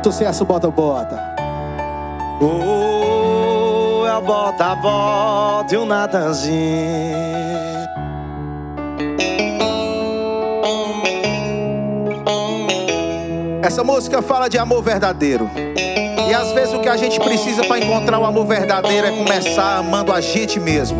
Sucesso, bota, bota. Oh, é o bota, bota e o Natanzinho. Essa música fala de amor verdadeiro. E às vezes o que a gente precisa para encontrar o amor verdadeiro é começar amando a gente mesmo.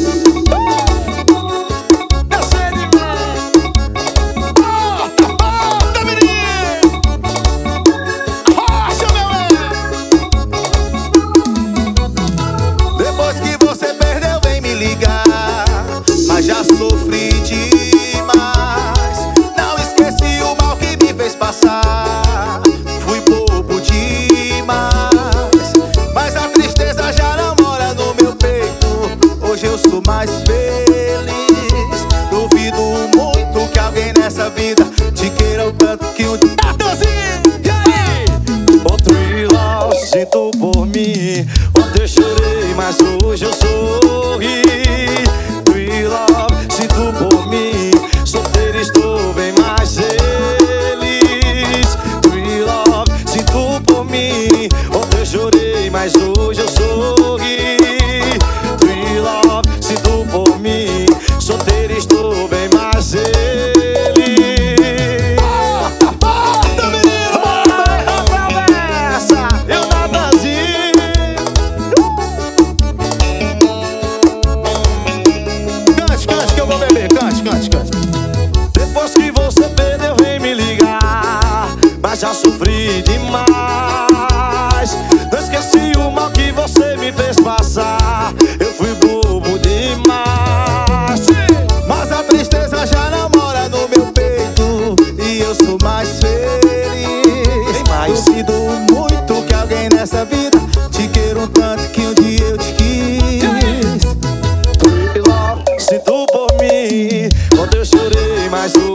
Depois que você perdeu, vem me ligar. Mas já sofri demais. Não esqueci o mal que me fez passar. Fui bobo demais. Mas a tristeza já não mora no meu peito. Hoje eu sou mais feliz. Duvido muito que alguém nessa vida te queira o tanto que um Natanzinho. Outro iló, sinto por mim. Ontem eu chorei, mas hoje eu sorri. True love, sinto por mim. Solteiro estou bem mais feliz. True love, sinto por mim. Ontem eu chorei, mas hoje eu sorri. True love, sinto por mim. Solteiro estou bem mais feliz. Depois que você perdeu, vem me ligar. Mas já sofri demais. Não esqueci o mal que você me fez passar. Eu fui bobo demais. Mas a tristeza já não mora no meu peito. E eu sou mais feliz. Tem mais. Duvido muito que alguém nessa vida te queira um tanto que um dia eu te quis. Sinto por mim. Ontem eu chorei, mas